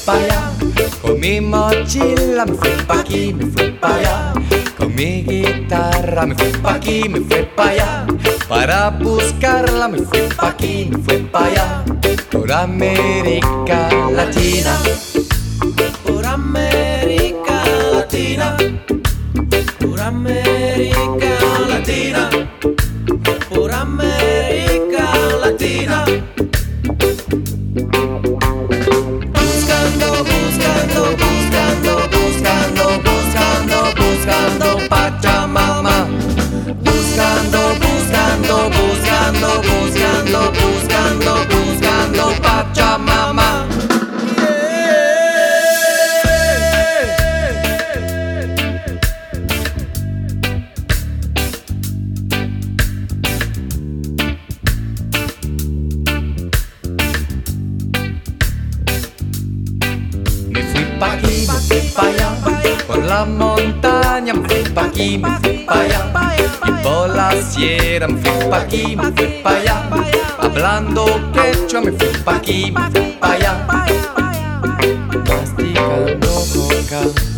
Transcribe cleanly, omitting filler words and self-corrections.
pa' allá. Con mi mochila me fui pa' aquí, me fui pa' allá. Con mi guitarra me fui pa' aquí, me fui pa' allá. Para buscarla me fui pa' aquí, me fui pa' allá. Por América Latina, por América Latina, por América Latina, por América Latina. Buscando, buscando, buscando, buscando, buscando, buscando Pachamama. Buscando, buscando, buscando, buscando, buscando, buscando Pachamama. Me fui pa' aquí, me fui pa' allá, por la montaña me fui pa' aquí, me fui pa' allá, y por la sierra me fui pa' aquí, me fui pa' allá, hablando quechua me fui pa' aquí, me fui pa' allá, masticando coca.